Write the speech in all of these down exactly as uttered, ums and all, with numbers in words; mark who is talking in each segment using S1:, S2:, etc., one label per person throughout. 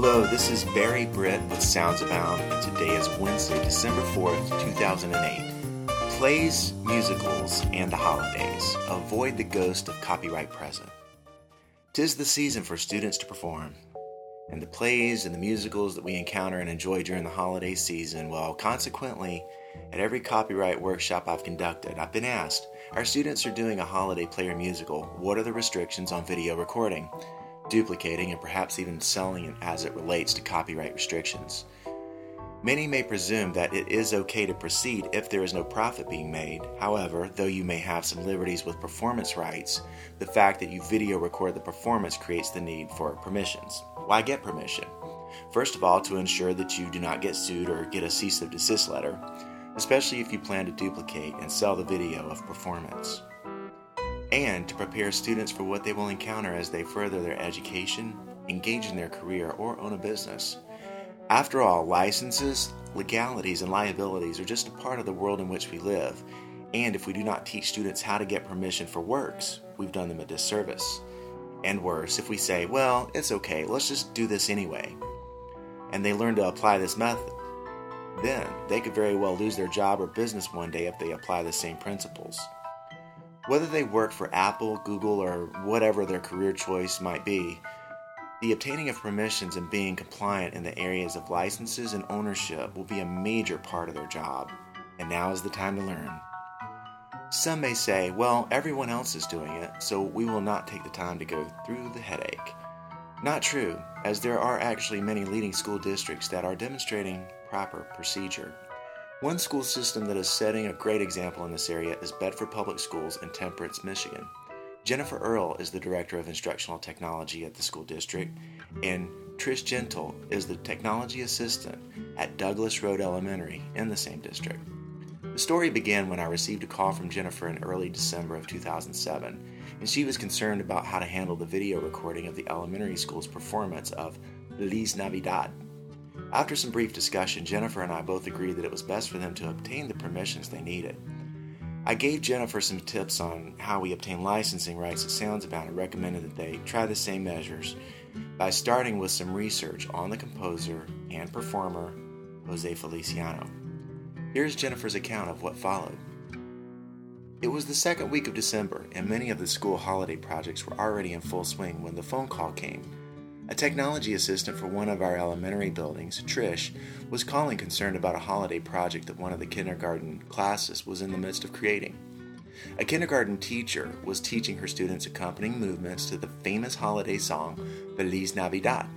S1: Hello, this is Barry Britt with Sounds Abound, and today is Wednesday, December fourth, two thousand eight. Plays, musicals, and the holidays. Avoid the ghost of copyright present. 'Tis the season for students to perform, and the plays and the musicals that we encounter and enjoy during the holiday season, well, consequently, at every copyright workshop I've conducted, I've been asked, our students are doing a holiday play or musical, what are the restrictions on video recording, duplicating, and perhaps even selling it as it relates to copyright restrictions? Many may presume that it is okay to proceed if there is no profit being made. However, though you may have some liberties with performance rights, the fact that you video record the performance creates the need for permissions. Why get permission? First of all, to ensure that you do not get sued or get a cease and desist letter, especially if you plan to duplicate and sell the video of performance. And to prepare students for what they will encounter as they further their education, engage in their career, or own a business. After all, licenses, legalities, and liabilities are just a part of the world in which we live, and if we do not teach students how to get permission for works, we've done them a disservice. And worse, if we say, well, it's okay, let's just do this anyway, and they learn to apply this method, then they could very well lose their job or business one day if they apply the same principles. Whether they work for Apple, Google, or whatever their career choice might be, the obtaining of permissions and being compliant in the areas of licenses and ownership will be a major part of their job, and now is the time to learn. Some may say, well, everyone else is doing it, so we will not take the time to go through the headache. Not true, as there are actually many leading school districts that are demonstrating proper procedure. One school system that is setting a great example in this area is Bedford Public Schools in Temperance, Michigan. Jennifer Earle is the Director of Instructional Technology at the school district, and Trish Gentle is the Technology Assistant at Douglas Road Elementary in the same district. The story began when I received a call from Jennifer in early December of two thousand seven, and she was concerned about how to handle the video recording of the elementary school's performance of Feliz Navidad. After some brief discussion, Jennifer and I both agreed that it was best for them to obtain the permissions they needed. I gave Jennifer some tips on how we obtain licensing rights at Sounds Abound and recommended that they try the same measures by starting with some research on the composer and performer Jose Feliciano. Here's Jennifer's account of what followed. It was the second week of December, and many of the school holiday projects were already in full swing when the phone call came. A technology assistant for one of our elementary buildings, Trish, was calling concerned about a holiday project that one of the kindergarten classes was in the midst of creating. A kindergarten teacher was teaching her students accompanying movements to the famous holiday song, Feliz Navidad.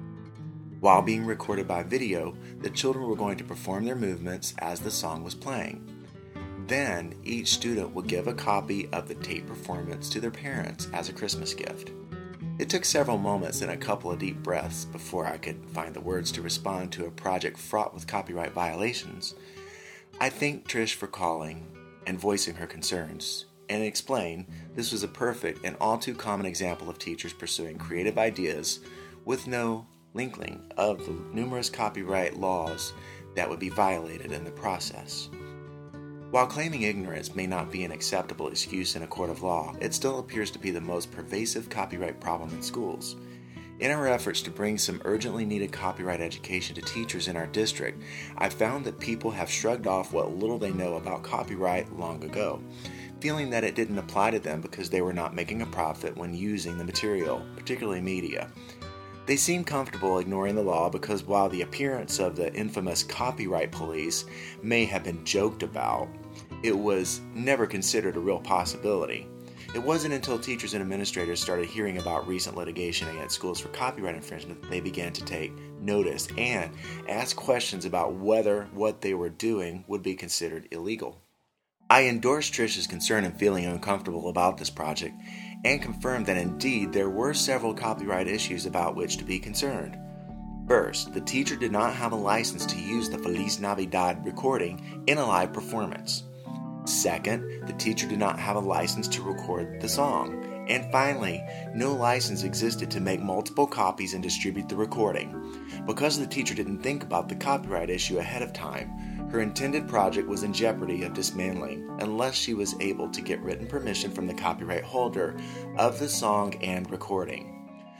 S1: While being recorded by video, the children were going to perform their movements as the song was playing. Then, each student would give a copy of the tape performance to their parents as a Christmas gift. It took several moments and a couple of deep breaths before I could find the words to respond to a project fraught with copyright violations. I thanked Trish for calling and voicing her concerns, and explained this was a perfect and all too common example of teachers pursuing creative ideas with no inkling of the numerous copyright laws that would be violated in the process. While claiming ignorance may not be an acceptable excuse in a court of law, it still appears to be the most pervasive copyright problem in schools. In our efforts to bring some urgently needed copyright education to teachers in our district, I found that people have shrugged off what little they know about copyright long ago, feeling that it didn't apply to them because they were not making a profit when using the material, particularly media. They seem comfortable ignoring the law because while the appearance of the infamous copyright police may have been joked about, it was never considered a real possibility. It wasn't until teachers and administrators started hearing about recent litigation against schools for copyright infringement that they began to take notice and ask questions about whether what they were doing would be considered illegal. I endorsed Trish's concern and feeling uncomfortable about this project, and confirmed that indeed there were several copyright issues about which to be concerned. First, the teacher did not have a license to use the Feliz Navidad recording in a live performance. Second, the teacher did not have a license to record the song. And finally, no license existed to make multiple copies and distribute the recording. Because the teacher didn't think about the copyright issue ahead of time, her intended project was in jeopardy of dismantling unless she was able to get written permission from the copyright holder of the song and recording.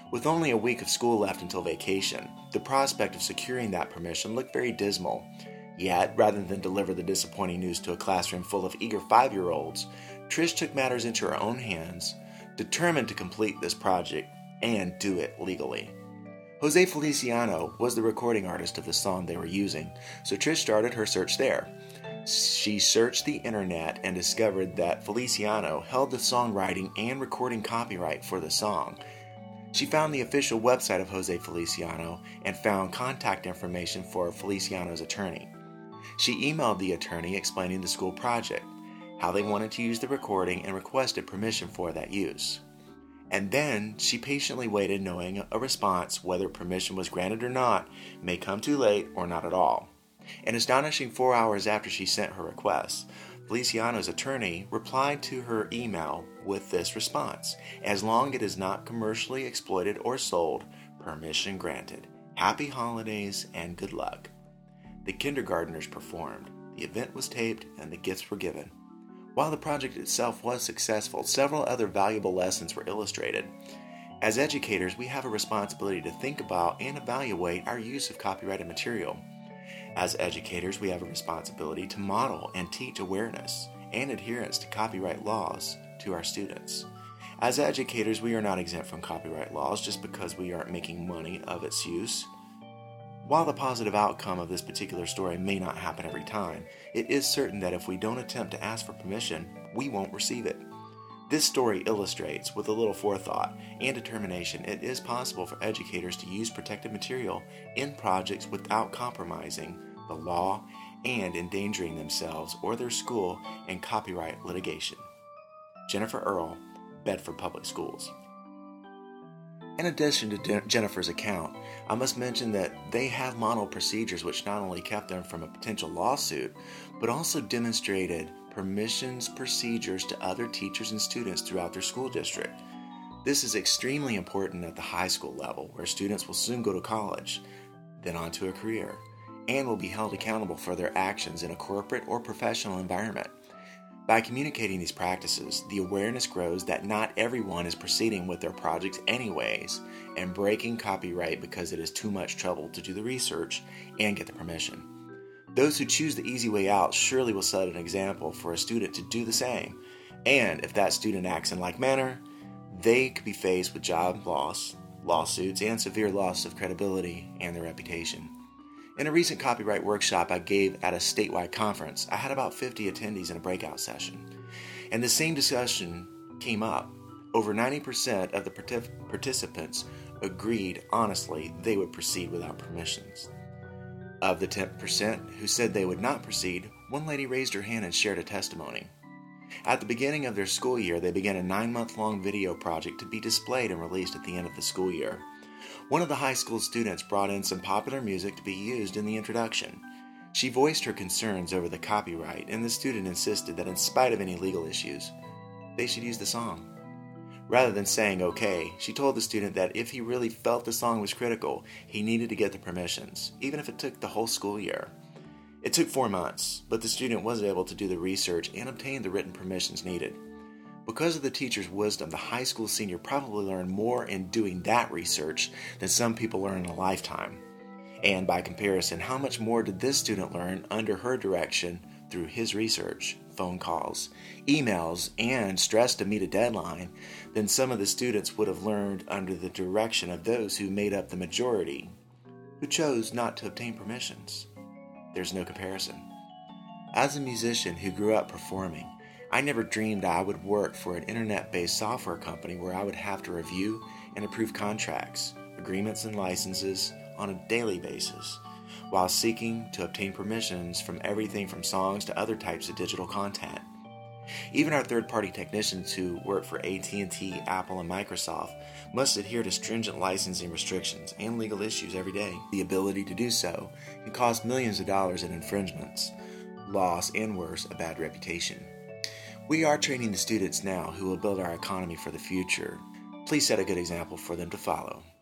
S1: With only a week of school left until vacation, the prospect of securing that permission looked very dismal. Yet, rather than deliver the disappointing news to a classroom full of eager five-year-olds, Trish took matters into her own hands, determined to complete this project and do it legally. Jose Feliciano was the recording artist of the song they were using, so Trish started her search there. She searched the internet and discovered that Feliciano held the songwriting and recording copyright for the song. She found the official website of Jose Feliciano and found contact information for Feliciano's attorney. She emailed the attorney explaining the school project, how they wanted to use the recording, and requested permission for that use. And then she patiently waited, knowing a response, whether permission was granted or not, may come too late or not at all. An astonishing four hours after she sent her request, Feliciano's attorney replied to her email with this response: "As long as it is not commercially exploited or sold, permission granted. Happy holidays and good luck." The kindergartners performed, the event was taped, and the gifts were given. While the project itself was successful, several other valuable lessons were illustrated. As educators, we have a responsibility to think about and evaluate our use of copyrighted material. As educators, we have a responsibility to model and teach awareness and adherence to copyright laws to our students. As educators, we are not exempt from copyright laws just because we aren't making money of its use. While the positive outcome of this particular story may not happen every time, it is certain that if we don't attempt to ask for permission, we won't receive it. This story illustrates, with a little forethought and determination, it is possible for educators to use protected material in projects without compromising the law and endangering themselves or their school in copyright litigation. Jennifer Earl, Bedford Public Schools. In addition to Jennifer's account, I must mention that they have modeled procedures which not only kept them from a potential lawsuit, but also demonstrated permissions procedures to other teachers and students throughout their school district. This is extremely important at the high school level, where students will soon go to college, then on to a career, and will be held accountable for their actions in a corporate or professional environment. By communicating these practices, the awareness grows that not everyone is proceeding with their projects anyways and breaking copyright because it is too much trouble to do the research and get the permission. Those who choose the easy way out surely will set an example for a student to do the same, and if that student acts in like manner, they could be faced with job loss, lawsuits, and severe loss of credibility and their reputation. In a recent copyright workshop I gave at a statewide conference, I had about fifty attendees in a breakout session, and the same discussion came up. Over ninety percent of the partic- participants agreed honestly they would proceed without permissions. Of the ten percent who said they would not proceed, one lady raised her hand and shared a testimony. At the beginning of their school year, they began a nine-month-long video project to be displayed and released at the end of the school year. One of the high school students brought in some popular music to be used in the introduction. She voiced her concerns over the copyright, and the student insisted that in spite of any legal issues, they should use the song. Rather than saying okay, she told the student that if he really felt the song was critical, he needed to get the permissions, even if it took the whole school year. It took four months, but the student was able to do the research and obtain the written permissions needed. Because of the teacher's wisdom, the high school senior probably learned more in doing that research than some people learn in a lifetime. And by comparison, how much more did this student learn under her direction through his research, phone calls, emails, and stress to meet a deadline than some of the students would have learned under the direction of those who made up the majority, who chose not to obtain permissions? There's no comparison. As a musician who grew up performing, I never dreamed I would work for an internet-based software company where I would have to review and approve contracts, agreements, and licenses on a daily basis, while seeking to obtain permissions from everything from songs to other types of digital content. Even our third-party technicians who work for A T and T, Apple, and Microsoft must adhere to stringent licensing restrictions and legal issues every day. The ability to do so can cost millions of dollars in infringements, loss, and worse, a bad reputation. We are training the students now who will build our economy for the future. Please set a good example for them to follow.